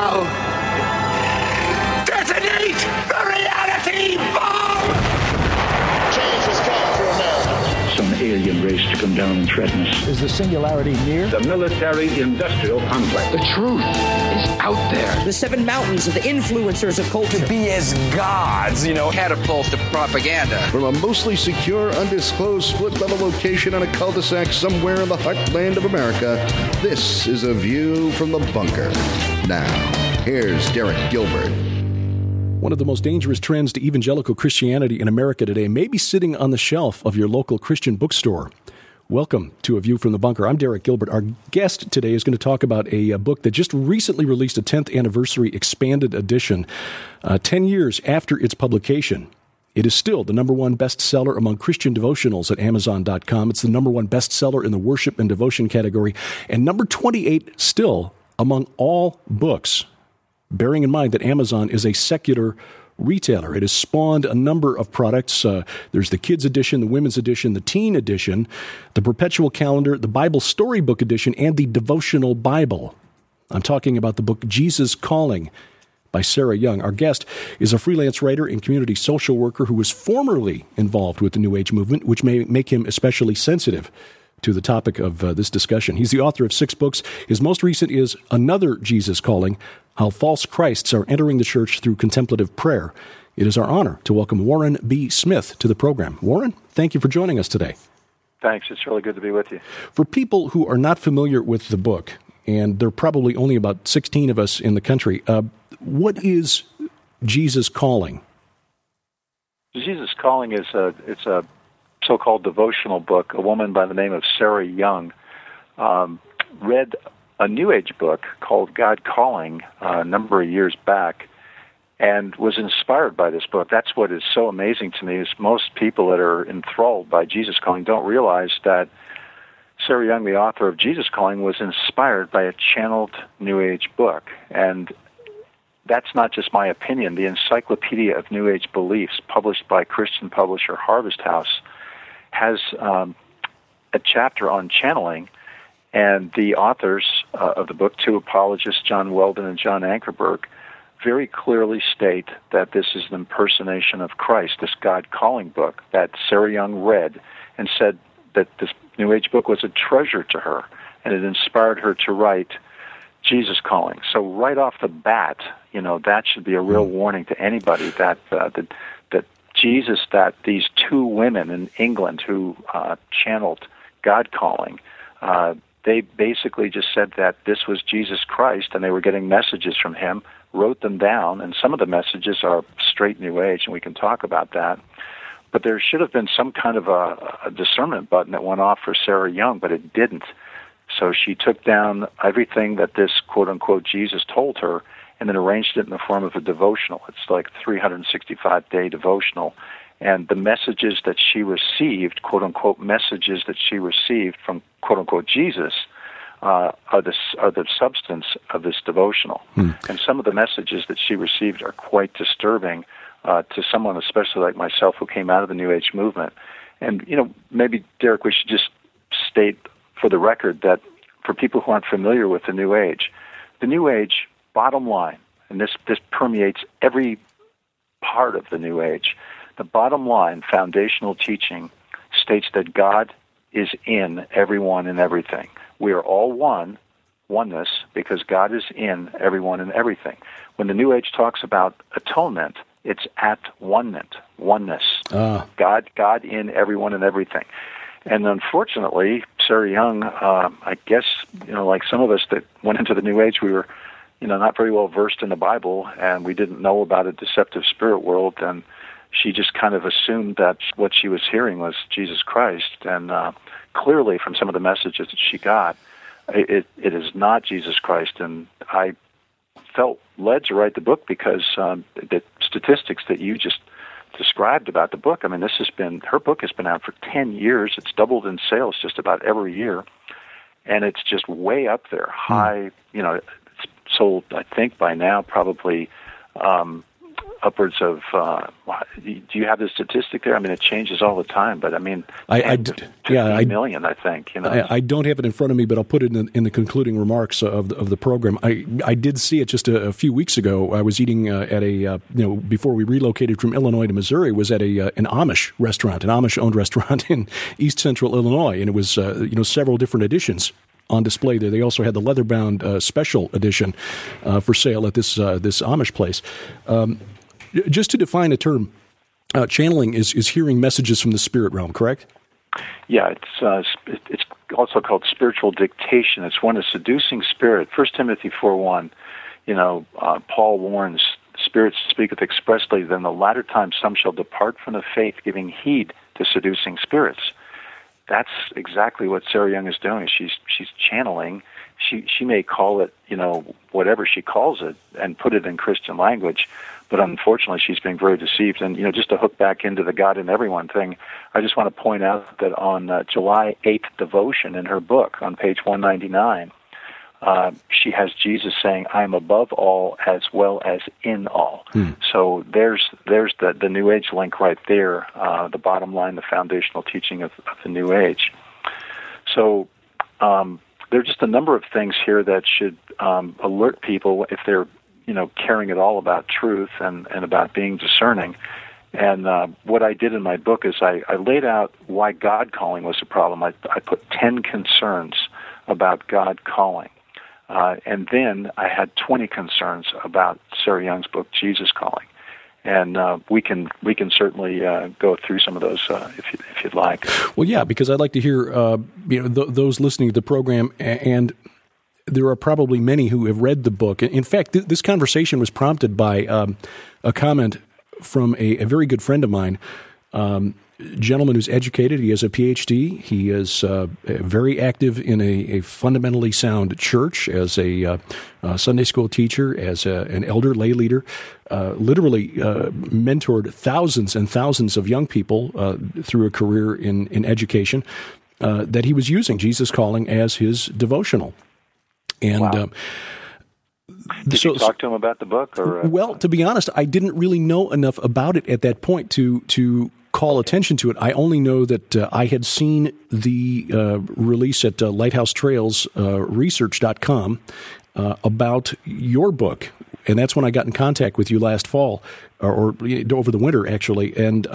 now. Detonate the reality bomb! Change has come to America. Some alien race to come down and threaten us. Is the singularity near? The military-industrial complex. The truth is out there. The seven mountains of the influencers of culture. To be as gods, catapult to propaganda. From a mostly secure, undisclosed split-level location on a cul-de-sac somewhere in the heartland of America, this is A View from the Bunker. Now, here's Derek Gilbert. One of the most dangerous trends to evangelical Christianity in America today may be sitting on the shelf of your local Christian bookstore. Welcome to A View from the Bunker. I'm Derek Gilbert. Our guest today is going to talk about a book that just recently released a 10th anniversary expanded edition. 10 years after its publication, it is still the number one bestseller among Christian devotionals at Amazon.com. It's the number one bestseller in the worship and devotion category, and number 28 still among all books, bearing in mind that Amazon is a secular retailer. It has spawned a number of products. There's the Kids Edition, the Women's Edition, the Teen Edition, the Perpetual Calendar, the Bible Storybook Edition, and the Devotional Bible. I'm talking about the book Jesus Calling by Sarah Young. Our guest is a freelance writer and community social worker who was formerly involved with the New Age movement, which may make him especially sensitive to the topic of this discussion. He's the author of 6 books. His most recent is Another Jesus Calling, How False Christs Are Entering the Church Through Contemplative Prayer. It is our honor to welcome Warren B. Smith to the program. Warren, thank you for joining us today. Thanks. It's really good to be with you. For people who are not familiar with the book, and there are probably only about 16 of us in the country, what is Jesus Calling? Jesus Calling is a so-called devotional book. A woman by the name of Sarah Young read a New Age book called God Calling a number of years back and was inspired by this book. That's what is so amazing to me is most people that are enthralled by Jesus Calling don't realize that Sarah Young, the author of Jesus Calling, was inspired by a channeled New Age book. And that's not just my opinion. The Encyclopedia of New Age Beliefs, published by Christian publisher Harvest House, has a chapter on channeling, and the authors of the book, 2 apologists, John Weldon and John Ankerberg, very clearly state that this is an impersonation of Christ, this God Calling book that Sarah Young read and said that this New Age book was a treasure to her, and it inspired her to write Jesus Calling. So right off the bat, that should be a real warning to anybody that Jesus, that these 2 women in England who channeled God Calling, they basically just said that this was Jesus Christ, and they were getting messages from him, wrote them down, and some of the messages are straight New Age, and we can talk about that. But there should have been some kind of a discernment button that went off for Sarah Young, but it didn't. So she took down everything that this quote-unquote Jesus told her and then arranged it in the form of a devotional. It's like a 365-day devotional. And the messages that she received, quote-unquote messages that she received from quote-unquote Jesus, are the substance of this devotional. And some of the messages that she received are quite disturbing to someone, especially like myself, who came out of the New Age movement. And, maybe, Derek, we should just state for the record that for people who aren't familiar with the New Age, bottom line, and this permeates every part of the New Age, the bottom line foundational teaching states that God is in everyone and everything. We are all oneness, because God is in everyone and everything. When the New Age talks about atonement, it's at oneness. God in everyone and everything. And unfortunately, Sarah Young, I guess, like some of us that went into the New Age, we were, not very well versed in the Bible, and we didn't know about a deceptive spirit world, and she just kind of assumed that what she was hearing was Jesus Christ. And clearly, from some of the messages that she got, it is not Jesus Christ. And I felt led to write the book because the statistics that you just described about the book, her book has been out for 10 years. It's doubled in sales just about every year, and it's just way up there, high. It's sold, I think, by now probably upwards of, do you have the statistic there? I mean, it changes all the time, but I mean, 15 million, I think. I don't have it in front of me, but I'll put it in the concluding remarks of the program. I did see it just a few weeks ago. I was eating at a, before we relocated from Illinois to Missouri, was at an Amish restaurant, an Amish-owned restaurant in East Central Illinois, and it was, several different editions on display there. They also had the leather-bound special edition for sale at this Amish place. Just to define a term, channeling is hearing messages from the spirit realm, correct? Yeah, it's also called spiritual dictation. It's when a seducing spirit, 1 Timothy 4:1, Paul warns, spirits speaketh expressly, then the latter time some shall depart from the faith, giving heed to seducing spirits. That's exactly what Sarah Young is doing. She's channeling. She may call it, whatever she calls it, and put it in Christian language, but unfortunately she's being very deceived. And, just to hook back into the God in everyone thing, I just want to point out that on July 8th devotion in her book, on page 199, she has Jesus saying, I am above all as well as in all. So there's the New Age link right there, the bottom line, the foundational teaching of the New Age. So there are just a number of things here that should alert people if they're caring at all about truth and about being discerning. And what I did in my book is I laid out why God calling was a problem. I put 10 concerns about God calling. And then I had 20 concerns about Sarah Young's book, Jesus Calling. And we can certainly go through some of those if you'd like. Well, yeah, because I'd like to hear those listening to the program, and there are probably many who have read the book. In fact, this conversation was prompted by a comment from a very good friend of mine, gentleman who's educated. He has a PhD. He is very active in a fundamentally sound church as a Sunday school teacher, as an elder lay leader, literally mentored thousands and thousands of young people through a career in education, that he was using Jesus Calling as his devotional. And wow. Did you talk to him about the book? Or well, to be honest, I didn't really know enough about it at that point to call attention to it. I only know that I had seen the release at lighthousetrailsresearch.com about your book, and that's when I got in contact with you last fall, or over the winter, actually. And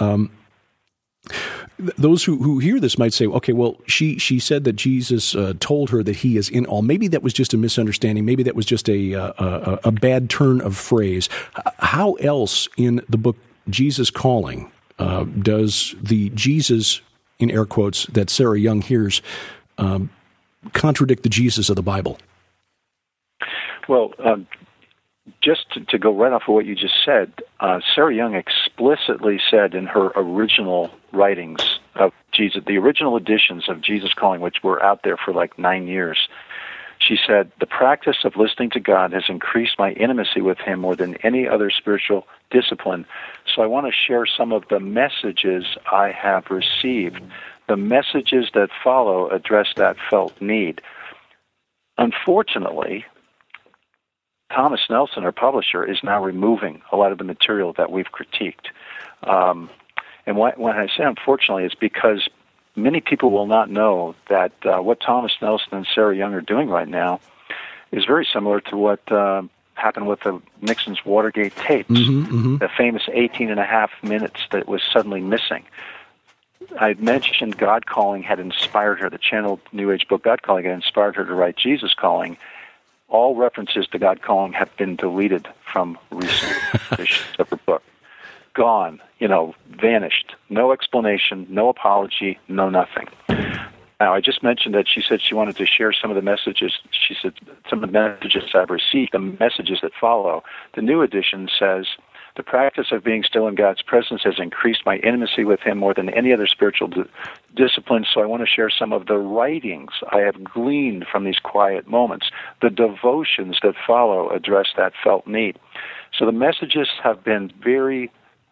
those who hear this might say, okay, well, she said that Jesus told her that he is in all. Maybe that was just a misunderstanding. Maybe that was just a bad turn of phrase. How else in the book Jesus Calling does the Jesus, in air quotes, that Sarah Young hears contradict the Jesus of the Bible? Well, just to go right off of what you just said, Sarah Young explicitly said in her original writings of Jesus, the original editions of Jesus Calling, which were out there for like 9 years, she said, the practice of listening to God has increased my intimacy with him more than any other spiritual discipline. So I want to share some of the messages I have received. The messages that follow address that felt need. Unfortunately, Thomas Nelson, our publisher, is now removing a lot of the material that we've critiqued. And when I say unfortunately, it's because many people will not know that what Thomas Nelson and Sarah Young are doing right now is very similar to what happened with the Nixon's Watergate tapes, the famous 18.5 minutes that was suddenly missing. I mentioned God Calling had inspired her, the channeled New Age book God Calling had inspired her to write Jesus Calling. All references to God Calling have been deleted from recent editions of her book. Gone, vanished. No explanation, no apology, no nothing. Now, I just mentioned that she said she wanted to share some of the messages. She said some of the messages I've received, the messages that follow. The new edition says, the practice of being still in God's presence has increased my intimacy with him more than any other spiritual discipline, so I want to share some of the writings I have gleaned from these quiet moments. The devotions that follow address that felt need. So the messages have been very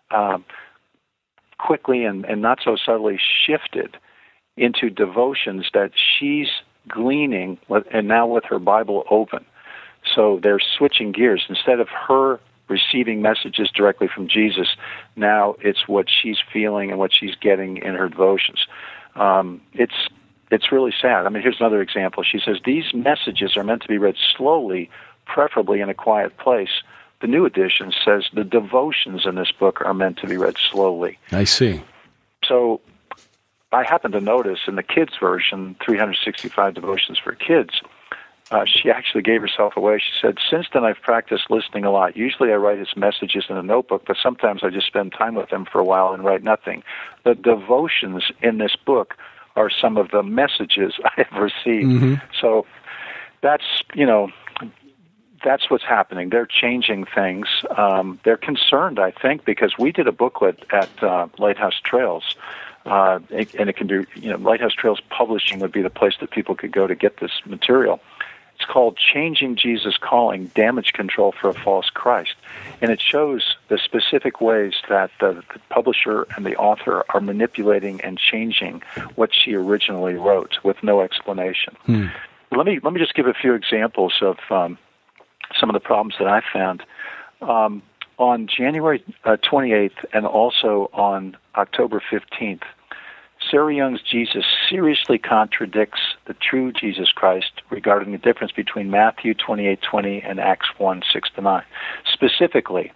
quickly and not so subtly shifted into devotions that she's gleaning, and now with her Bible open. So they're switching gears. Instead of her receiving messages directly from Jesus. Now it's what she's feeling and what she's getting in her devotions. It's really sad. I mean, here's another example. She says, these messages are meant to be read slowly, preferably in a quiet place. The New Edition says the devotions in this book are meant to be read slowly. I see. So I happen to notice in the kids' version, 365 Devotions for Kids, she actually gave herself away. She said, since then I've practiced listening a lot. Usually I write his messages in a notebook, but sometimes I just spend time with him for a while and write nothing. The devotions in this book are some of the messages I have received. Mm-hmm. So that's what's happening. They're changing things. They're concerned, I think, because we did a booklet at Lighthouse Trails, and it can be, Lighthouse Trails Publishing would be the place that people could go to get this material. It's called Changing Jesus Calling, Damage Control for a False Christ. And it shows the specific ways that the publisher and the author are manipulating and changing what she originally wrote with no explanation. Let me just give a few examples of some of the problems that I found. On January 28th and also on October 15th, Sarah Young's Jesus seriously contradicts the true Jesus Christ regarding the difference between Matthew 28:20 and Acts 1:6-9. Specifically,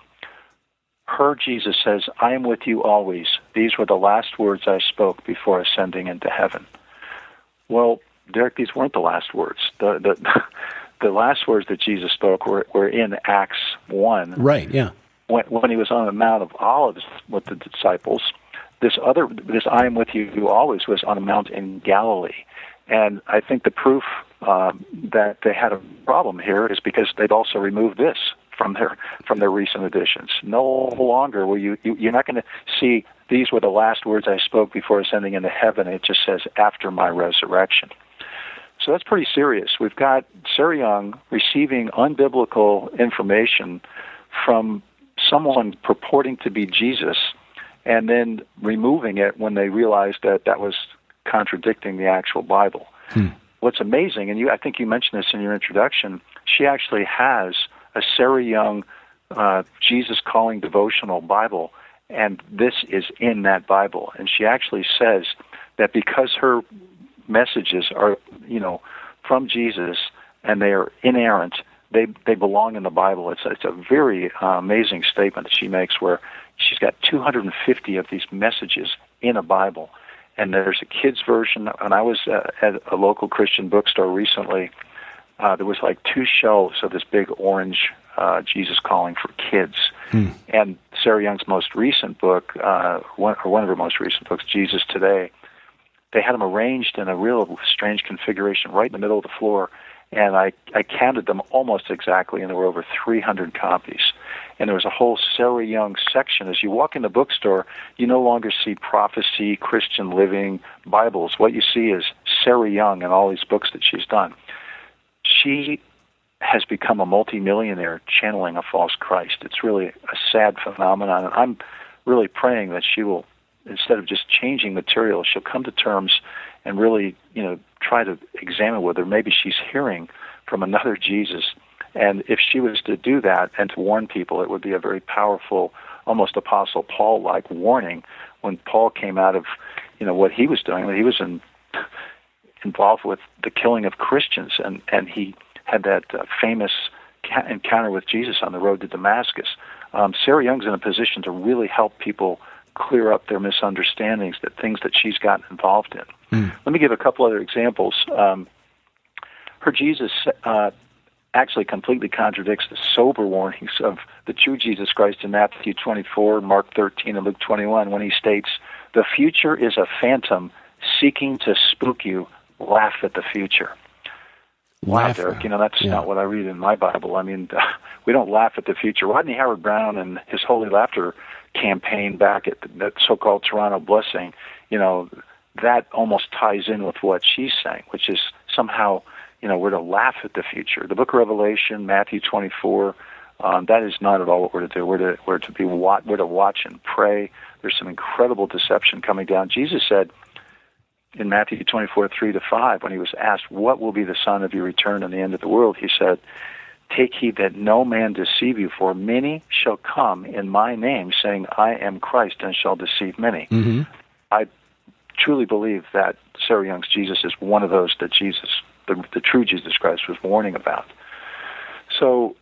her Jesus says, I am with you always. These were the last words I spoke before ascending into heaven. Well, Derek, these weren't the last words. The last words that Jesus spoke were in Acts 1. Right, yeah. When he was on the Mount of Olives with the disciples. This I am with you always was on a mount in Galilee. And I think the proof that they had a problem here is because they've also removed this from their recent editions. No longer will you're not going to see these were the last words I spoke before ascending into heaven. It just says after my resurrection. So that's pretty serious. We've got Sarah Young receiving unbiblical information from someone purporting to be Jesus and then removing it when they realized that was contradicting the actual Bible. What's amazing, and I think you mentioned this in your introduction, she actually has a Sarah Young Jesus Calling devotional Bible, and this is in that Bible. And she actually says that because her messages are, from Jesus and they are inerrant, they belong in the Bible. It's a very amazing statement that she makes where she's got 250 of these messages in a Bible. And there's a kid's version. And I was at a local Christian bookstore recently. There was like 2 shelves of this big orange Jesus Calling for Kids. And Sarah Young's most recent book, one of her most recent books, Jesus Today, they had them arranged in a real strange configuration right in the middle of the floor. And I counted them almost exactly, and there were over 300 copies. And there was a whole Sarah Young section. As you walk in the bookstore, you no longer see prophecy, Christian living, Bibles. What you see is Sarah Young and all these books that she's done. She has become a multimillionaire channeling a false Christ. It's really a sad phenomenon. And I'm really praying that she will, instead of just changing material, she'll come to terms and really, try to examine whether maybe she's hearing from another Jesus. And if she was to do that and to warn people, it would be a very powerful, almost Apostle Paul-like warning when Paul came out of, what he was doing. He was involved with the killing of Christians, and he had that famous encounter with Jesus on the road to Damascus. Sarah Young's in a position to really help people clear up their misunderstandings, that things that she's gotten involved in. Let me give a couple other examples. Her Jesus actually completely contradicts the sober warnings of the true Jesus Christ in Matthew 24, Mark 13, and Luke 21 when he states, the future is a phantom seeking to spook you. Laugh at the future. Wow, Derek, that's not what I read in my Bible. I mean, we don't laugh at the future. Rodney Howard-Browne and his Holy Laughter campaign back at that so-called Toronto Blessing, that almost ties in with what she's saying, which is somehow, we're to laugh at the future. The book of Revelation, Matthew 24, that is not at all what we're to do. We're to watch and pray. There's some incredible deception coming down. Jesus said in Matthew 24, 3-5, when he was asked, what will be the sign of your return and the end of the world? He said, take heed that no man deceive you, for many shall come in my name, saying, I am Christ, and shall deceive many. Mm-hmm. I truly believe that Sarah Young's Jesus is one of those that Jesus, the true Jesus Christ, was warning about. So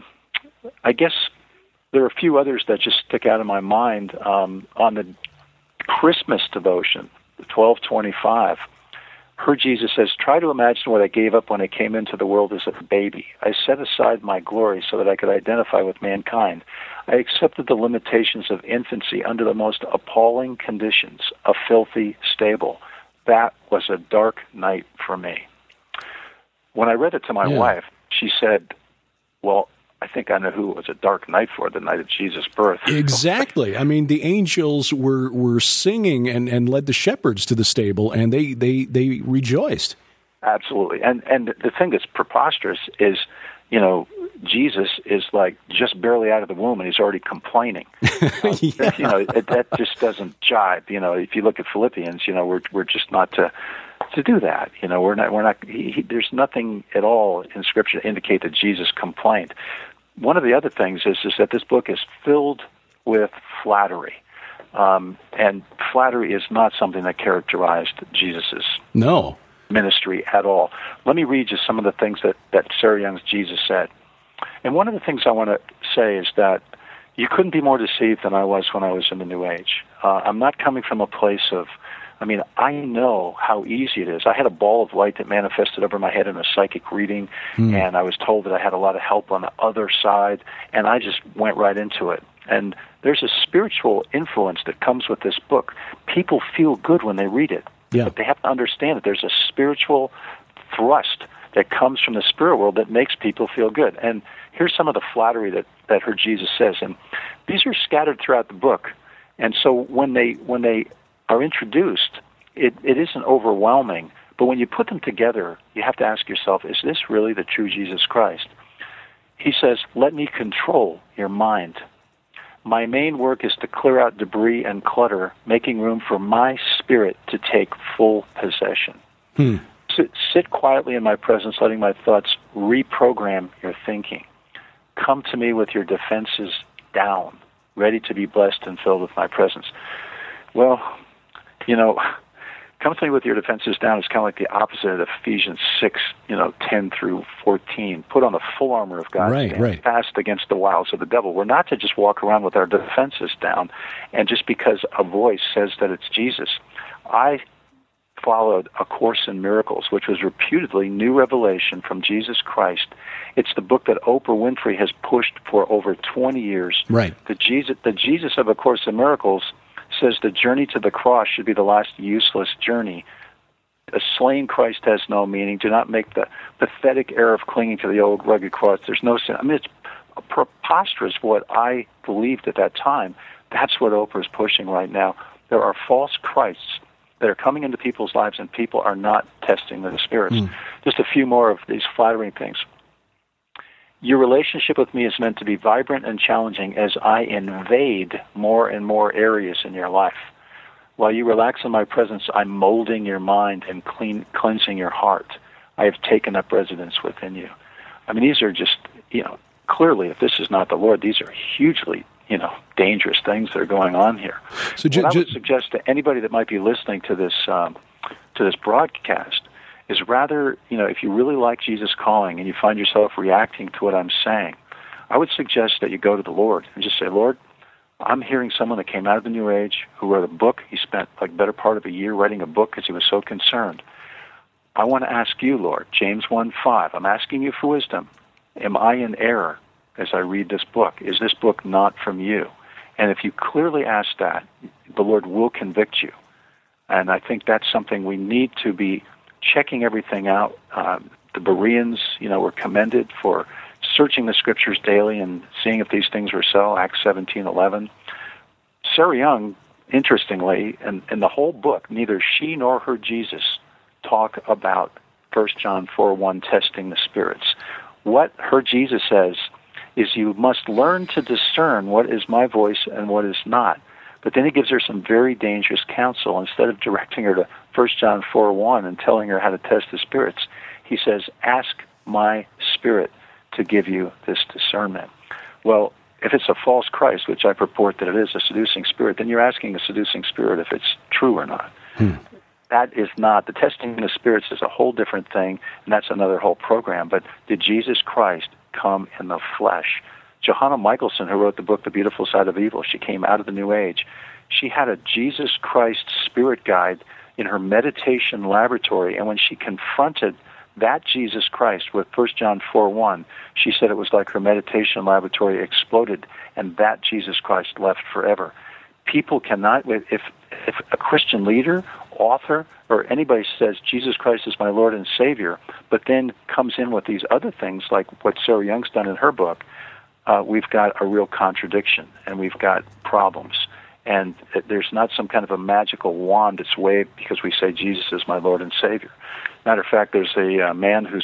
I guess there are a few others that just stick out in my mind. On the Christmas devotion, 12:25, her Jesus says, try to imagine what I gave up when I came into the world as a baby. I set aside my glory so that I could identify with mankind. I accepted the limitations of infancy under the most appalling conditions, a filthy stable. That was a dark night for me. When I read it to my wife, she said, well, I think I know who it was a dark night for, the night of Jesus' birth. Exactly. I mean, the angels were singing and led the shepherds to the stable, and they rejoiced. Absolutely. And the thing that's preposterous is, Jesus is like just barely out of the womb, and he's already complaining. That just doesn't jibe. If you look at Philippians, we're just not to do that. We're not. There's nothing at all in Scripture to indicate that Jesus complained. One of the other things is that this book is filled with flattery, and flattery is not something that characterized Jesus's ministry at all. Let me read you some of the things that Sarah Young's Jesus said. And one of the things I want to say is that you couldn't be more deceived than I was when I was in the New Age. I'm not coming from a place of, I know how easy it is. I had a ball of light that manifested over my head in a psychic reading, and I was told that I had a lot of help on the other side, and I just went right into it. And there's a spiritual influence that comes with this book. People feel good when they read it, but they have to understand that there's a spiritual thrust that comes from the spirit world that makes people feel good. And here's some of the flattery that her Jesus says, and these are scattered throughout the book. And so when they are introduced, it isn't overwhelming, but when you put them together, you have to ask yourself, is this really the true Jesus Christ? He says, let me control your mind. My main work is to clear out debris and clutter, making room for my spirit to take full possession. Sit quietly in my presence, letting my thoughts reprogram your thinking. Come to me with your defenses down, ready to be blessed and filled with my presence. Well, come to me with your defenses down is kind of like the opposite of Ephesians 6, 10 through 14. Put on the full armor of God, stand fast against the wiles of the devil. We're not to just walk around with our defenses down, and just because a voice says that it's Jesus. I followed A Course in Miracles, which was reputedly new revelation from Jesus Christ. It's the book that Oprah Winfrey has pushed for over 20 years. Right. The Jesus of A Course in Miracles says the journey to the cross should be the last useless journey. A slain Christ has no meaning. Do not make the pathetic error of clinging to the old rugged cross. There's no sin. It's preposterous what I believed at that time. That's what Oprah is pushing right now. There are false Christs that are coming into people's lives, and people are not testing the spirits. Just a few more of these flattering things. Your relationship with me is meant to be vibrant and challenging as I invade more and more areas in your life. While you relax in my presence, I'm molding your mind and cleansing your heart. I have taken up residence within you. These are just, clearly, if this is not the Lord, these are hugely dangerous things that are going on here. So what I would suggest to anybody that might be listening to this broadcast is rather, if you really like Jesus Calling and you find yourself reacting to what I'm saying, I would suggest that you go to the Lord and just say, Lord, I'm hearing someone that came out of the New Age who wrote a book. He spent like better part of a year writing a book because he was so concerned. I want to ask you, Lord, James 1:5, I'm asking you for wisdom. Am I in error as I read this book? Is this book not from you? And if you clearly ask that, the Lord will convict you. And I think that's something we need to be checking everything out. The Bereans, were commended for searching the Scriptures daily and seeing if these things were so, Acts 17:11. Sarah Young, interestingly, in the whole book, neither she nor her Jesus talk about 1 John 4:1, testing the spirits. What her Jesus says is you must learn to discern what is my voice and what is not. But then he gives her some very dangerous counsel. Instead of directing her to 1 John 4:1 and telling her how to test the spirits, he says, ask my spirit to to give you this discernment. Well, if it's a false Christ, which I purport that it is, a seducing spirit, then you're asking a seducing spirit if it's true or not. That is not. The testing of spirits is a whole different thing, and that's another whole program. But did Jesus Christ come in the flesh? Johanna Michelson, who wrote the book The Beautiful Side of Evil, she came out of the New Age. She had a Jesus Christ spirit guide in her meditation laboratory, and when she confronted that Jesus Christ with 1 John 4:1, she said it was like her meditation laboratory exploded, and that Jesus Christ left forever. People cannot, if a Christian leader, author, or anybody says Jesus Christ is my Lord and Savior, but then comes in with these other things like what Sarah Young's done in her book, we've got a real contradiction, and we've got problems. And there's not some kind of a magical wand that's waved because we say Jesus is my Lord and Savior. Matter of fact, there's a man who's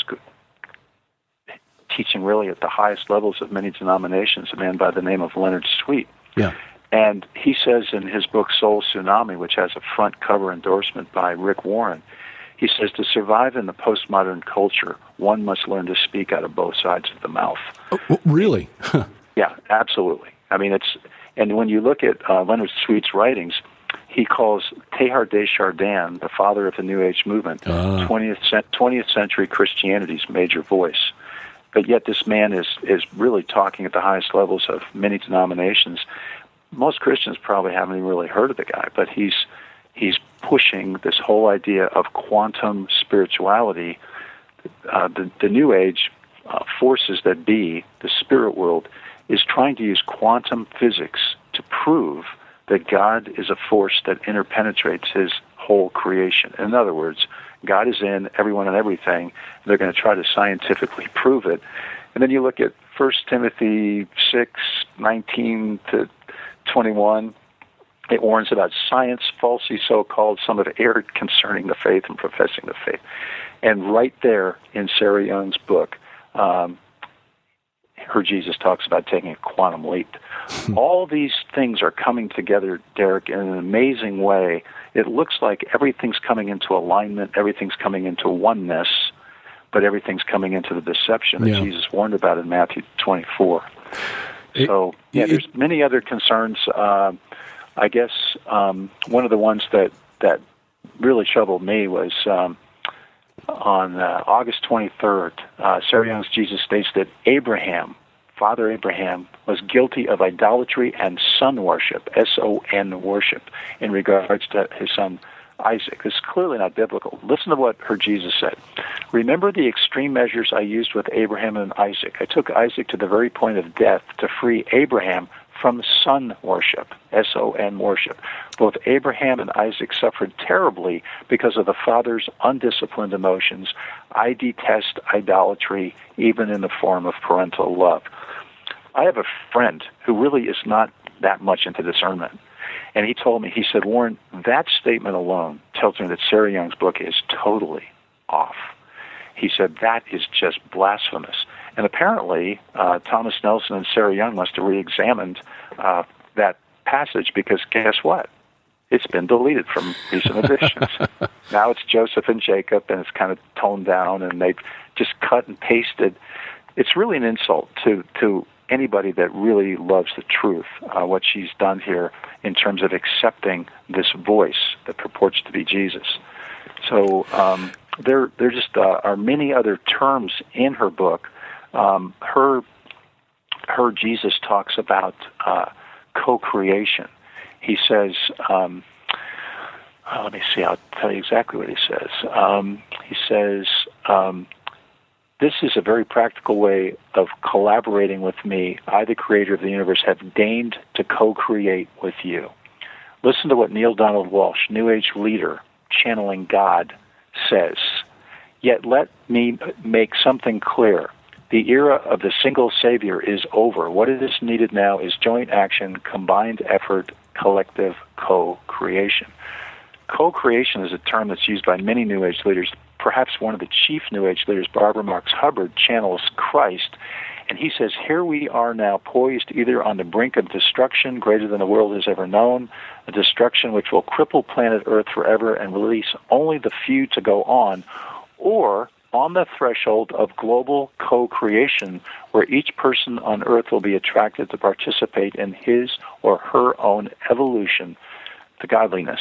teaching really at the highest levels of many denominations, a man by the name of Leonard Sweet. Yeah. And he says in his book Soul Tsunami, which has a front cover endorsement by Rick Warren, he says, to survive in the postmodern culture, one must learn to speak out of both sides of the mouth. Oh, really? Yeah, absolutely. I mean, and when you look at Leonard Sweet's writings, he calls Teilhard de Chardin, the father of the New Age movement, 20th century Christianity's major voice. But yet this man is really talking at the highest levels of many denominations. Most Christians probably haven't even really heard of the guy, but he's pushing this whole idea of quantum spirituality. The New Age forces that be, the spirit world, is trying to use quantum physics to prove that God is a force that interpenetrates his whole creation. In other words, God is in everyone and everything, and they're going to try to scientifically prove it. And then you look at 1 Timothy 6:19-21, it warns about science, falsely so-called, some have erred concerning the faith and professing the faith. And right there in Sarah Young's book, her Jesus talks about taking a quantum leap. All these things are coming together, Derek, in an amazing way. It looks like everything's coming into alignment, everything's coming into oneness, but everything's coming into the deception that Jesus warned about in Matthew 24. So, there's many other concerns. I guess one of the ones that really troubled me was on August 23rd, Sarah Young's Jesus states that Father Abraham, was guilty of idolatry and son worship, S-O-N worship, in regards to his son Isaac. This is clearly not biblical. Listen to what her Jesus said. Remember the extreme measures I used with Abraham and Isaac. I took Isaac to the very point of death to free Abraham from son worship, S-O-N worship. Both Abraham and Isaac suffered terribly because of the father's undisciplined emotions. I detest idolatry, even in the form of parental love. I have a friend who really is not that much into discernment. And he told me, he said, Warren, that statement alone tells me that Sarah Young's book is totally off. He said, that is just blasphemous. And apparently, Thomas Nelson and Sarah Young must have re-examined that passage because guess what? It's been deleted from recent editions. Now it's Joseph and Jacob, and it's kind of toned down, and they've just cut and pasted. It's really an insult to anybody that really loves the truth, what she's done here in terms of accepting this voice that purports to be Jesus. So there just are many other terms in her book. Her Jesus talks about co-creation. He says, let me see, I'll tell you exactly what he says. He says, this is a very practical way of collaborating with me. I, the creator of the universe, have deigned to co-create with you. Listen to what Neil Donald Walsh, New Age leader, channeling God, says. Yet let me make something clear. The era of the single savior is over. What is needed now is joint action, combined effort, collective co-creation. Co-creation is a term that's used by many New Age leaders. Perhaps one of the chief New Age leaders, Barbara Marx Hubbard, channels Christ, and he says, here we are now poised either on the brink of destruction greater than the world has ever known, a destruction which will cripple planet Earth forever and release only the few to go on, or on the threshold of global co-creation, where each person on earth will be attracted to participate in his or her own evolution to godliness.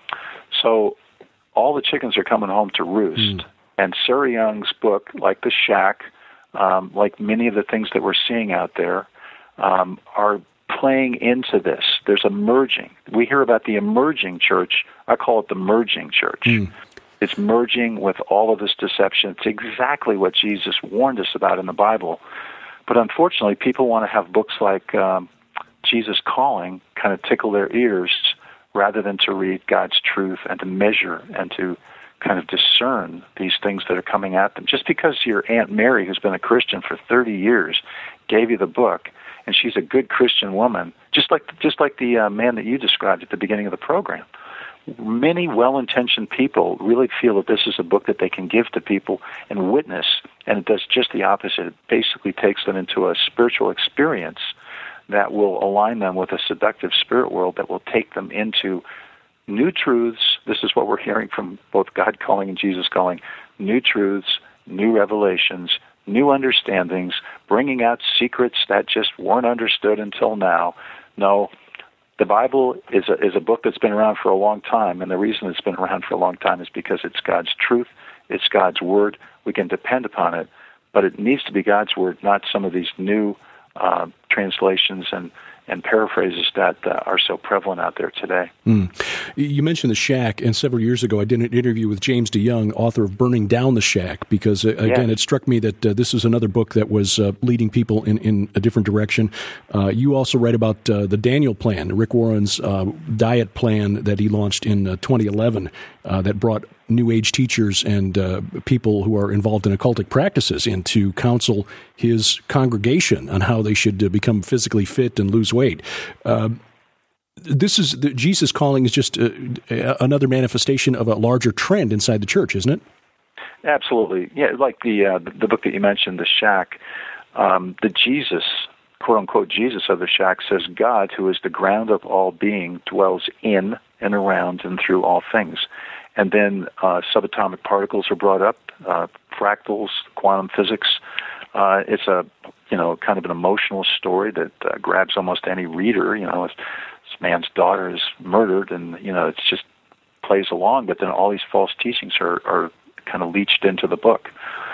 So all the chickens are coming home to roost. And Sarah Young's book, like The Shack, like many of the things that we're seeing out there, are playing into this. There's a merging. We hear about the emerging church. I call it the merging church. It's merging with all of this deception. It's exactly what Jesus warned us about in the Bible. But unfortunately, people want to have books like Jesus Calling kind of tickle their ears rather than to read God's truth and to measure and to kind of discern these things that are coming at them. Just because your Aunt Mary, who's been a Christian for 30 years, gave you the book, and she's a good Christian woman, just like the man that you described at the beginning of the program. Many well-intentioned people really feel that this is a book that they can give to people and witness, and it does just the opposite. It basically takes them into a spiritual experience that will align them with a seductive spirit world that will take them into new truths. This is what we're hearing from both God Calling and Jesus Calling. New truths, new revelations, new understandings, bringing out secrets that just weren't understood until now. No, the Bible is a book that's been around for a long time, and the reason it's been around for a long time is because it's God's truth, it's God's Word. We can depend upon it, but it needs to be God's Word, not some of these new translations and paraphrases that are so prevalent out there today. You mentioned The Shack, and several years ago I did an interview with James DeYoung, author of Burning Down the Shack, because, again, it struck me that this is another book that was leading people in a different direction. You also write about the Daniel Plan, Rick Warren's diet plan that he launched in 2011 that brought New Age teachers and people who are involved in occultic practices in to counsel his congregation on how they should become physically fit and lose weight. This is Jesus Calling is just another manifestation of a larger trend inside the church, isn't it? Absolutely, yeah. Like the book that you mentioned, The Shack, the Jesus, quote unquote Jesus of The Shack, says God, who is the ground of all being, dwells in and around and through all things. And then subatomic particles are brought up, fractals, quantum physics. It's a kind of an emotional story that grabs almost any reader. This man's daughter is murdered, and it's just plays along. But then all these false teachings are kind of leached into the book.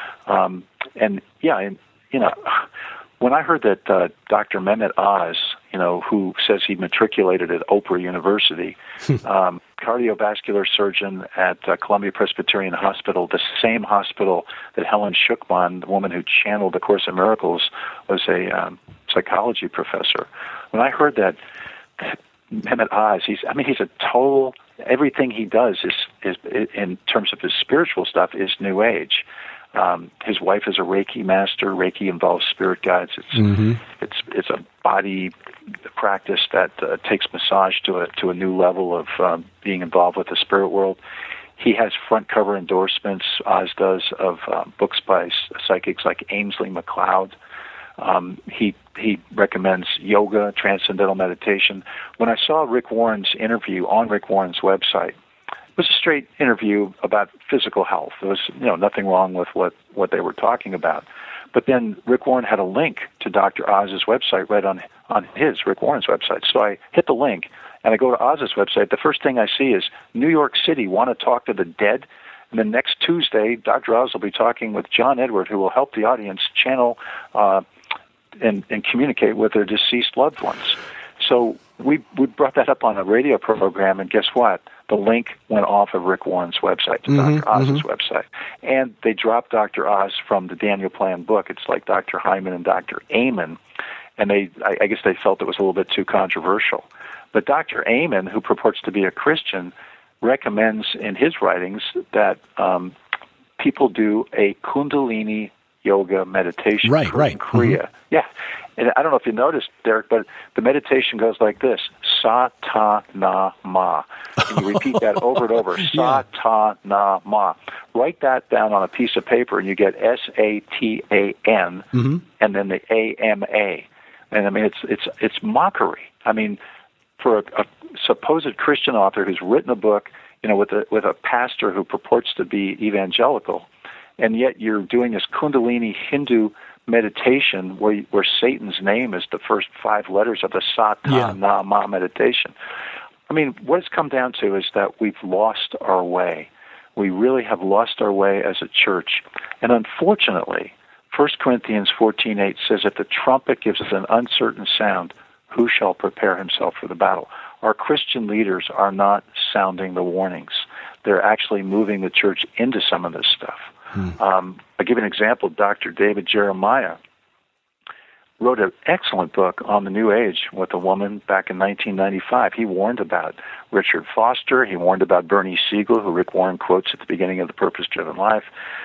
When I heard that Dr. Mehmet Oz, who says he matriculated at Oprah University, cardiovascular surgeon at Columbia Presbyterian Hospital, the same hospital that Helen Schuckman, the woman who channeled The Course in Miracles, was a psychology professor. When I heard that Mehmet Oz, he's a total, everything he does is in terms of his spiritual stuff is New Age. His wife is a Reiki master. Reiki involves spirit guides. It's a body practice that takes massage to a new level of being involved with the spirit world. He has front cover endorsements, Oz does, of books by psychics like Ainsley MacLeod. He recommends yoga, transcendental meditation. When I saw Rick Warren's interview on Rick Warren's website, it was a straight interview about physical health. There was nothing wrong with what they were talking about. But then Rick Warren had a link to Dr. Oz's website right on his, Rick Warren's website. So I hit the link, and I go to Oz's website. The first thing I see is New York City want to talk to the dead. And then next Tuesday, Dr. Oz will be talking with John Edward, who will help the audience channel and communicate with their deceased loved ones. So we brought that up on a radio program, and guess what? The link went off of Rick Warren's website to Dr. Oz's website. And they dropped Dr. Oz from the Daniel Plan book. It's like Dr. Hyman and Dr. Amen. And I guess they felt it was a little bit too controversial. But Dr. Amen, who purports to be a Christian, recommends in his writings that people do a Kundalini yoga meditation in Kriya. Yeah. And I don't know if you noticed, Derek, but the meditation goes like this: Sa Ta Na Ma. And you repeat that over and over. Sa Ta Na Ma. Write that down on a piece of paper, and you get SATAN, and then the AMA. And I mean, it's mockery. I mean, for a supposed Christian author who's written a book, with a pastor who purports to be evangelical, and yet you're doing this Kundalini Hindu meditation where Satan's name is the first 5 letters of the Sata Nama meditation. I mean, what it's come down to is that we've lost our way. We really have lost our way as a church. And unfortunately, 1 Corinthians 14:8 says, if the trumpet gives us an uncertain sound, who shall prepare himself for the battle? Our Christian leaders are not sounding the warnings. They're actually moving the church into some of this stuff. I'll give you an example. Dr. David Jeremiah wrote an excellent book on the New Age with a woman back in 1995. He warned about Richard Foster. He warned about Bernie Siegel, who Rick Warren quotes at the beginning of The Purpose-Driven Life.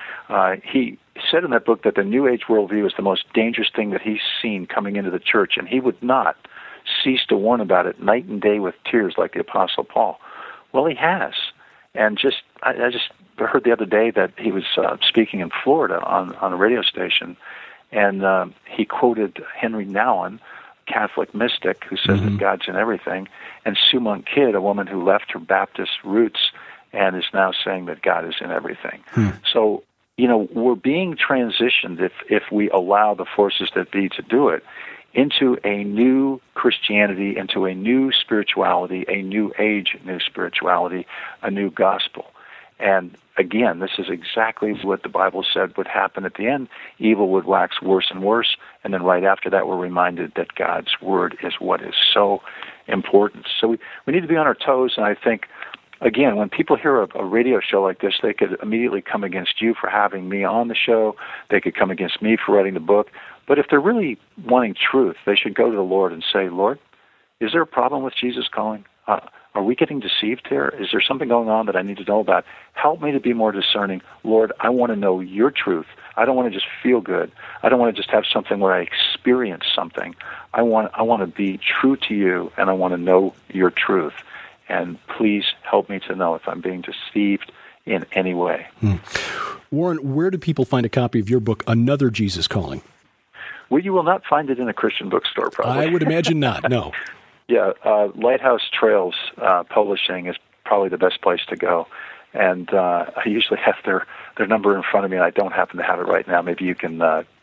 He said in that book that the New Age worldview is the most dangerous thing that he's seen coming into the church, and he would not cease to warn about it night and day with tears like the Apostle Paul. Well, he has. And I just heard the other day that he was speaking in Florida on a radio station, and he quoted Henry Nouwen, Catholic mystic, who says that God's in everything, and Sue Monk Kidd, a woman who left her Baptist roots and is now saying that God is in everything. So, we're being transitioned, if we allow the forces that be to do it, into a new Christianity, into a new spirituality, a new age new spirituality, a new gospel. And again, this is exactly what the Bible said would happen at the end. Evil would wax worse and worse, and then right after that we're reminded that God's word is what is so important. So we need to be on our toes, and I think, again, when people hear a radio show like this, they could immediately come against you for having me on the show. They could come against me for writing the book. But if they're really wanting truth, they should go to the Lord and say, Lord, is there a problem with Jesus calling? Are we getting deceived here? Is there something going on that I need to know about? Help me to be more discerning. Lord, I want to know your truth. I don't want to just feel good. I don't want to just have something where I experience something. I want to be true to you, and I want to know your truth. And please help me to know if I'm being deceived in any way. Warren, where do people find a copy of your book, Another Jesus Calling? Well, you will not find it in a Christian bookstore, probably. I would imagine not, no. Yeah, Lighthouse Trails Publishing is probably the best place to go. And I usually have their number in front of me, and I don't happen to have it right now. Maybe you can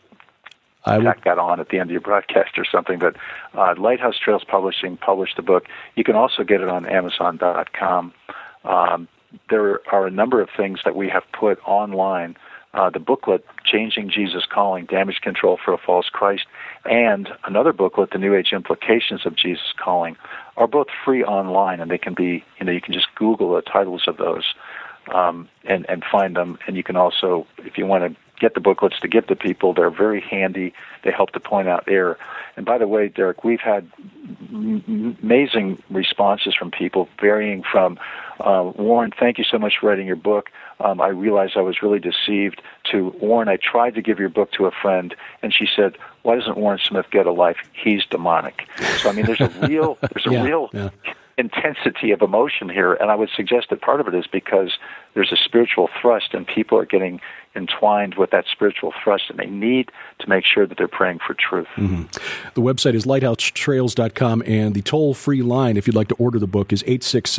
tack that on at the end of your broadcast or something. But Lighthouse Trails Publishing published the book. You can also get it on Amazon.com. There are a number of things that we have put online. The booklet, Changing Jesus Calling, Damage Control for a False Christ, and another booklet, The New Age Implications of Jesus Calling, are both free online, and they can be, you can just Google the titles of those and find them. And you can also, if you want to get the booklets to give to people, they're very handy. They help to point out error. And by the way, Derek, we've had amazing responses from people, varying from, Warren, thank you so much for writing your book. I realized I was really deceived, to Warren, I tried to give your book to a friend, and she said, why doesn't Warren Smith get a life? He's demonic. So, I mean, there's a real intensity of emotion here, and I would suggest that part of it is because there's a spiritual thrust, and people are getting entwined with that spiritual thrust, and they need to make sure that they're praying for truth. The website is lighthousetrails.com, and the toll-free line, if you'd like to order the book, is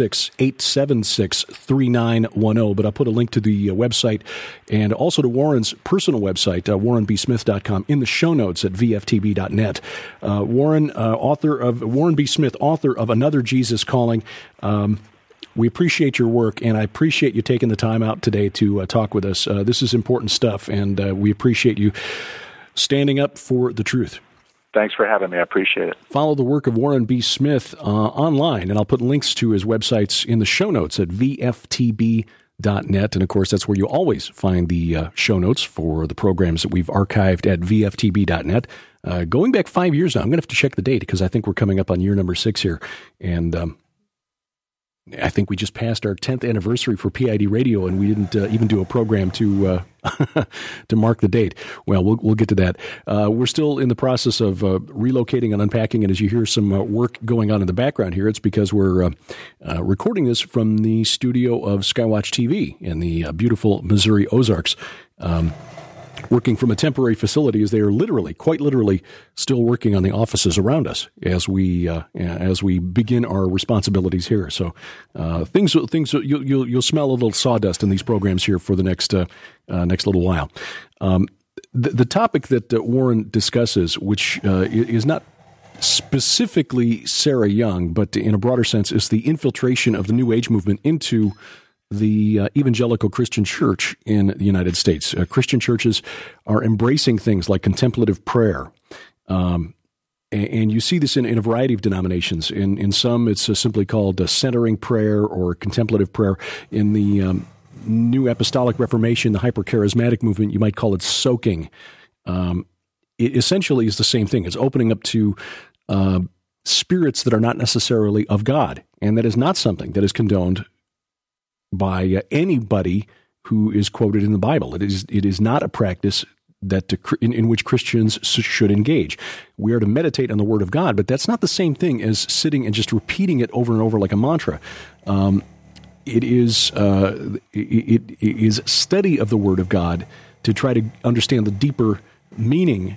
866-876-3910. But I'll put a link to the website and also to Warren's personal website, warrenbsmith.com, in the show notes at vftb.net. Warren B. Smith, author of Another Jesus Calling. We appreciate your work, and I appreciate you taking the time out today to talk with us. This is important stuff, and we appreciate you standing up for the truth. Thanks for having me. I appreciate it. Follow the work of Warren B. Smith online, and I'll put links to his websites in the show notes at vftb.net. And, of course, that's where you always find the show notes for the programs that we've archived at vftb.net. Going back 5 years now, I'm going to have to check the date because I think we're coming up on year number 6 here. And I think we just passed our 10th anniversary for PID Radio, and we didn't even do a program to to mark the date. Well, we'll get to that. We're still in the process of relocating and unpacking, and as you hear some work going on in the background here, it's because we're recording this from the studio of Skywatch TV in the beautiful Missouri Ozarks. working from a temporary facility, as they are literally, quite literally, still working on the offices around us as we begin our responsibilities here. So things you'll smell a little sawdust in these programs here for the next little while. The topic that Warren discusses, which is not specifically Sarah Young, but in a broader sense, is the infiltration of the New Age movement into the evangelical Christian church in the United States. Christian churches are embracing things like contemplative prayer. And you see this in a variety of denominations. In some, it's simply called centering prayer or contemplative prayer. In the New Apostolic Reformation, the hyper-charismatic movement, you might call it soaking. It essentially is the same thing. It's opening up to spirits that are not necessarily of God. And that is not something that is condoned by anybody who is quoted in the Bible. It is not a practice that in which Christians should engage. We are to meditate on the Word of God, but that's not the same thing as sitting and just repeating it over and over like a mantra. It is study of the Word of God to try to understand the deeper meaning.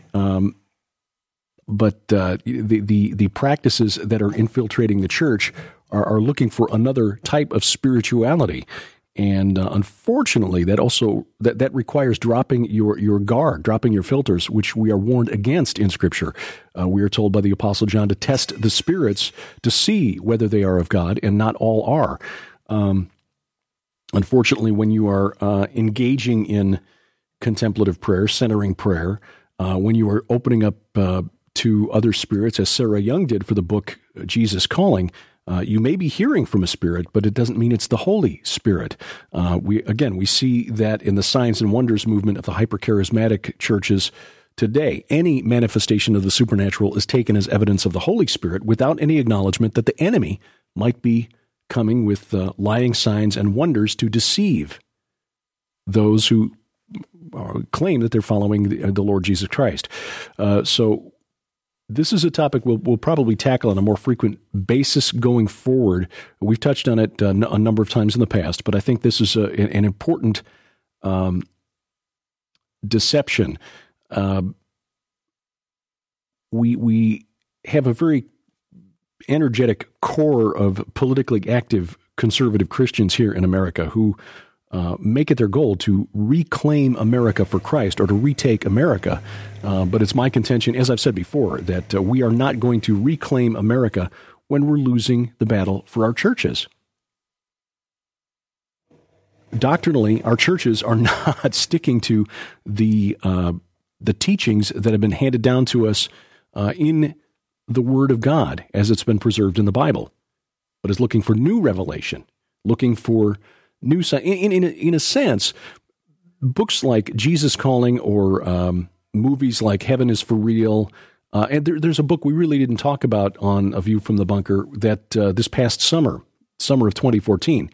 But the practices that are infiltrating the church are looking for another type of spirituality, and unfortunately, that requires dropping your guard, dropping your filters, which we are warned against in Scripture. We are told by the Apostle John to test the spirits to see whether they are of God, and not all are. Unfortunately, when you are engaging in contemplative prayer, centering prayer, when you are opening up to other spirits, as Sarah Young did for the book Jesus Calling, you may be hearing from a spirit, but it doesn't mean it's the Holy Spirit. We see that in the signs and wonders movement of the hypercharismatic churches today. Any manifestation of the supernatural is taken as evidence of the Holy Spirit without any acknowledgement that the enemy might be coming with lying signs and wonders to deceive those who claim that they're following the Lord Jesus Christ. So this is a topic we'll probably tackle on a more frequent basis going forward. We've touched on it a number of times in the past, but I think this is an important deception. We have a very energetic core of politically active conservative Christians here in America who make it their goal to reclaim America for Christ or to retake America. But it's my contention, as I've said before, that we are not going to reclaim America when we're losing the battle for our churches. Doctrinally, our churches are not sticking to the teachings that have been handed down to us in the Word of God as it's been preserved in the Bible, but is looking for new revelation, looking for new, in a sense, books like Jesus Calling or movies like Heaven is for Real. And there's a book we really didn't talk about on A View from the Bunker that this past summer of 2014,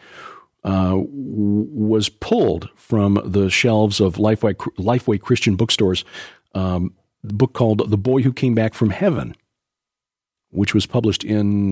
was pulled from the shelves of Lifeway Christian bookstores. The book called The Boy Who Came Back from Heaven, which was published in...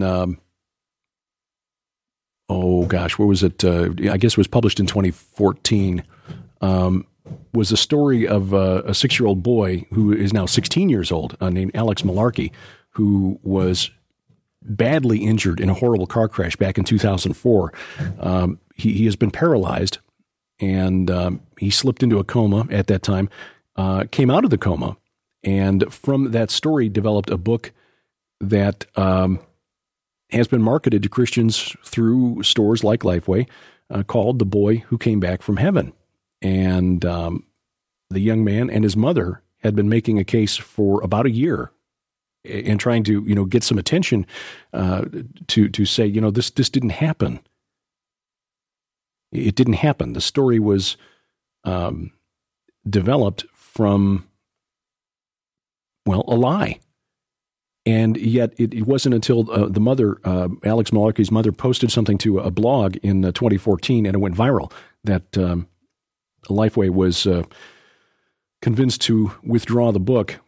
where was it? I guess it was published in 2014, was a story of a 6-year-old boy who is now 16 years old, named Alex Malarkey, who was badly injured in a horrible car crash back in 2004. He has been paralyzed, and he slipped into a coma at that time, came out of the coma, and from that story developed a book that has been marketed to Christians through stores like Lifeway, called The Boy Who Came Back from Heaven. And the young man and his mother had been making a case for about a year and trying to, get some attention to say, this didn't happen. It didn't happen. The story was developed from, a lie. And yet it wasn't until the mother, Alex Malarkey's mother, posted something to a blog in 2014, and it went viral, that Lifeway was convinced to withdraw the book.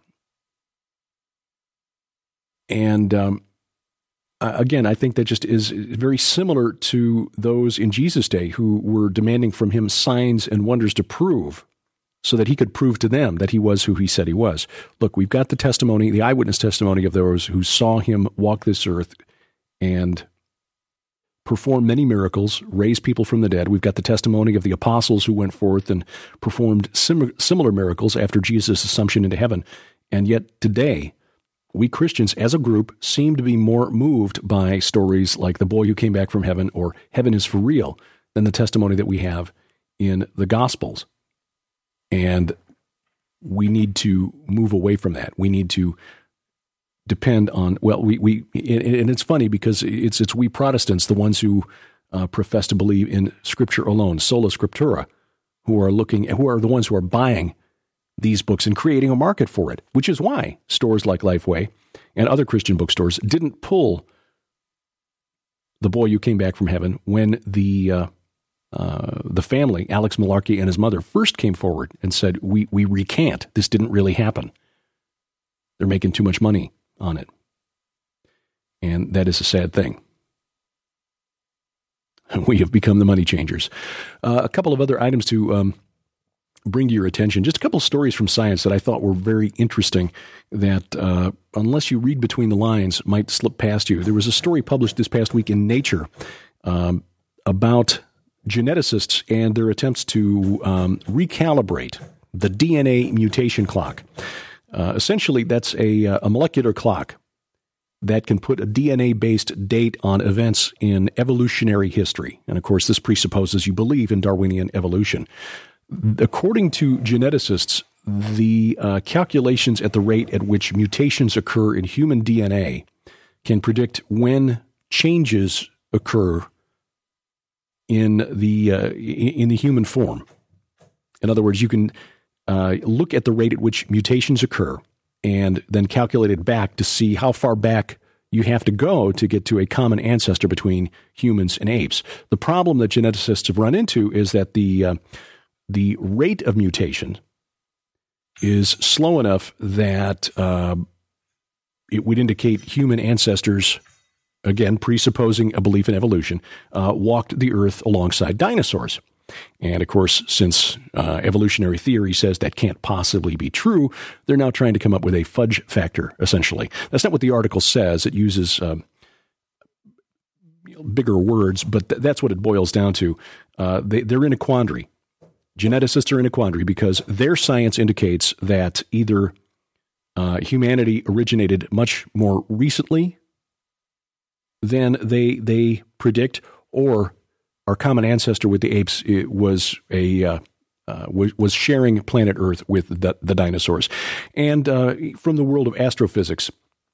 And again, I think that just is very similar to those in Jesus' day who were demanding from him signs and wonders to prove so that he could prove to them that he was who he said he was. Look, we've got the testimony, the eyewitness testimony of those who saw him walk this earth and perform many miracles, raise people from the dead. We've got the testimony of the apostles who went forth and performed similar miracles after Jesus' assumption into heaven. And yet today, we Christians as a group seem to be more moved by stories like the boy who came back from heaven or heaven is for real than the testimony that we have in the Gospels. And we need to move away from that. We need to depend on, well, and it's funny because it's we Protestants, the ones who profess to believe in Scripture alone, sola scriptura, who are the ones who are buying these books and creating a market for it, which is why stores like Lifeway and other Christian bookstores didn't pull The Boy Who Came Back from Heaven when the family, Alex Malarkey and his mother, first came forward and said, we recant. This didn't really happen. They're making too much money on it. And that is a sad thing. We have become the money changers. A couple of other items to bring to your attention. Just a couple of stories from science that I thought were very interesting that, unless you read between the lines, might slip past you. There was a story published this past week in Nature about geneticists and their attempts to recalibrate the DNA mutation clock. Essentially, that's a molecular clock that can put a DNA-based date on events in evolutionary history. And of course, this presupposes you believe in Darwinian evolution. According to geneticists, the calculations at the rate at which mutations occur in human DNA can predict when changes occur in the human form. In other words, you can look at the rate at which mutations occur and then calculate it back to see how far back you have to go to get to a common ancestor between humans and apes. The problem that geneticists have run into is that the rate of mutation is slow enough that it would indicate human ancestors, again, presupposing a belief in evolution, walked the earth alongside dinosaurs. And of course, since evolutionary theory says that can't possibly be true, they're now trying to come up with a fudge factor, essentially. That's not what the article says. It uses bigger words, but that's what it boils down to. They're in a quandary. Geneticists are in a quandary because their science indicates that either humanity originated much more recently than they predict, or our common ancestor with the apes was sharing planet Earth with the dinosaurs. And from the world of astrophysics,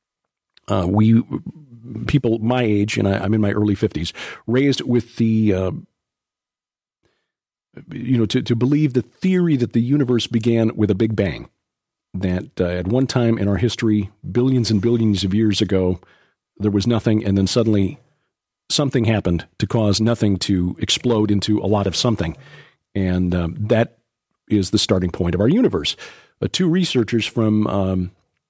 people my age, and I'm in my early 50s, raised with the to believe the theory that the universe began with a Big Bang, that at one time in our history, billions and billions of years ago, there was nothing, and then suddenly something happened to cause nothing to explode into a lot of something. And that is the starting point of our universe. Two researchers from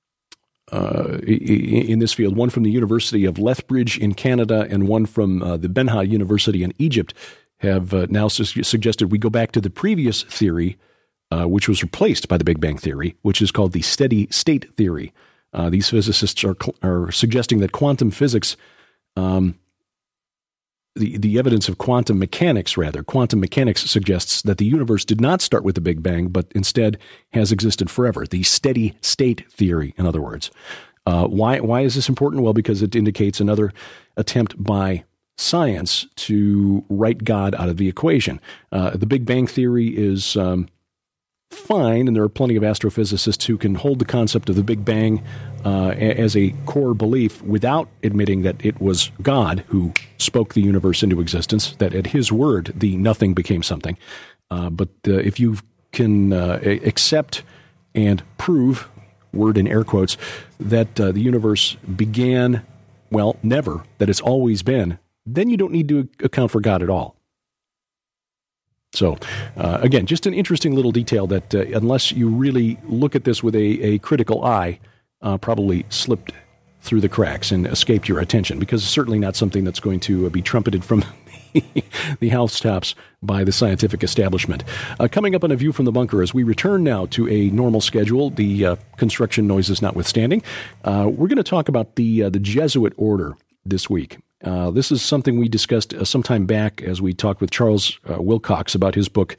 in this field, one from the University of Lethbridge in Canada and one from the Benha University in Egypt, have now suggested we go back to the previous theory, which was replaced by the Big Bang theory, which is called the steady state theory. These physicists are suggesting that quantum physics, the evidence of quantum mechanics suggests that the universe did not start with the Big Bang, but instead has existed forever. The steady state theory, in other words. Why is this important? Well, because it indicates another attempt by science to write God out of the equation. The Big Bang theory is fine, and there are plenty of astrophysicists who can hold the concept of the Big Bang as a core belief without admitting that it was God who spoke the universe into existence, that at his word, the nothing became something. But if you can accept and prove, word in air quotes, that the universe began, well, never, that it's always been, then you don't need to account for God at all. So, again, just an interesting little detail that unless you really look at this with a critical eye, probably slipped through the cracks and escaped your attention, because it's certainly not something that's going to be trumpeted from the housetops by the scientific establishment. Coming up on A View from the Bunker, as we return now to a normal schedule, the construction noises notwithstanding, we're going to talk about the Jesuit order this week. This is something we discussed some time back as we talked with Charles Wilcox about his book.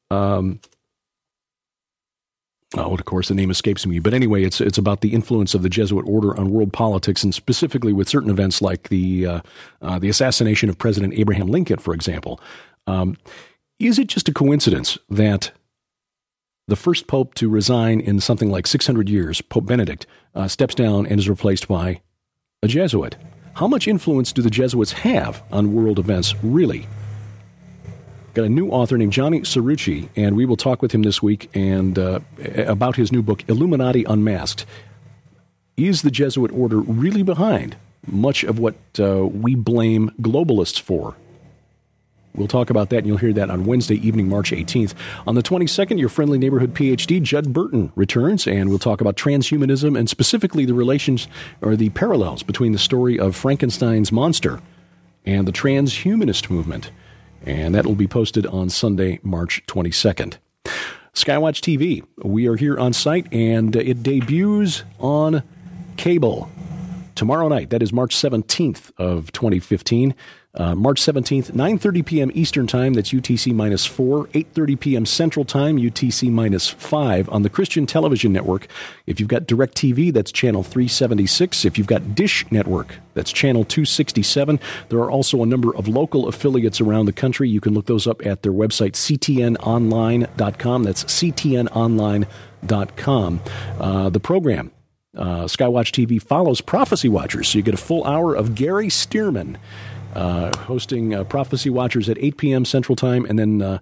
Of course, the name escapes me. But anyway, it's about the influence of the Jesuit order on world politics, and specifically with certain events like the assassination of President Abraham Lincoln, for example. Is it just a coincidence that the first pope to resign in something like 600 years, Pope Benedict, steps down and is replaced by a Jesuit? How much influence do the Jesuits have on world events, really? Got a new author named Johnny Cerrucci, and we will talk with him this week and about his new book, Illuminati Unmasked. Is the Jesuit order really behind much of what we blame globalists for? We'll talk about that, and you'll hear that on Wednesday evening, March 18th. On the 22nd, your friendly neighborhood PhD, Judd Burton, returns, and we'll talk about transhumanism and specifically the relations or the parallels between the story of Frankenstein's monster and the transhumanist movement. And that will be posted on Sunday, March 22nd. Skywatch TV, we are here on site, and it debuts on cable tomorrow night. That is March 17th of 2015. March 17th, 9:30 p.m. Eastern Time, that's UTC minus 4, 8:30 p.m. Central Time, UTC minus 5, on the Christian Television Network. If you've got DirecTV, that's channel 376. If you've got Dish Network, that's channel 267. There are also a number of local affiliates around the country. You can look those up at their website, ctnonline.com. That's ctnonline.com. The program, Skywatch TV, follows Prophecy Watchers, so you get a full hour of Gary Stearman hosting Prophecy Watchers at 8 p.m. Central Time, and then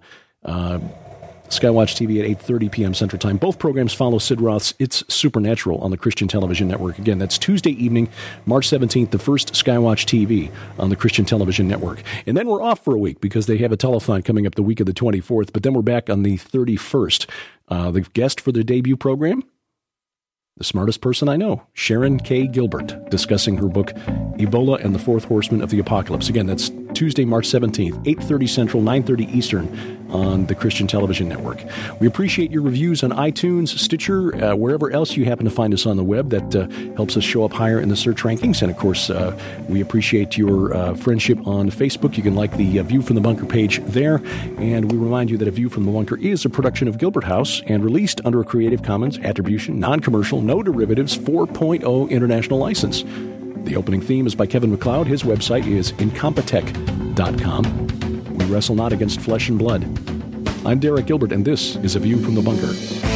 Skywatch TV at 8:30 p.m. Central Time. Both programs follow Sid Roth's It's Supernatural on the Christian Television Network. Again, that's Tuesday evening, March 17th, the first Skywatch TV on the Christian Television Network. And then we're off for a week because they have a telethon coming up the week of the 24th, but then we're back on the 31st. The guest for the debut program, the smartest person I know, Sharon K. Gilbert, discussing her book, Ebola and the Fourth Horseman of the Apocalypse. Again, that's Tuesday, March 17th, 8:30 Central, 9:30 Eastern on the Christian Television Network. We appreciate your reviews on iTunes, Stitcher, wherever else you happen to find us on the web. That helps us show up higher in the search rankings. And, of course, we appreciate your friendship on Facebook. You can like the View from the Bunker page there. And we remind you that A View from the Bunker is a production of Gilbert House and released under a Creative Commons Attribution, Non-Commercial, No Derivatives 4.0 International License. The opening theme is by Kevin MacLeod. His website is incompetech.com. We wrestle not against flesh and blood. I'm Derek Gilbert, and this is A View from the Bunker.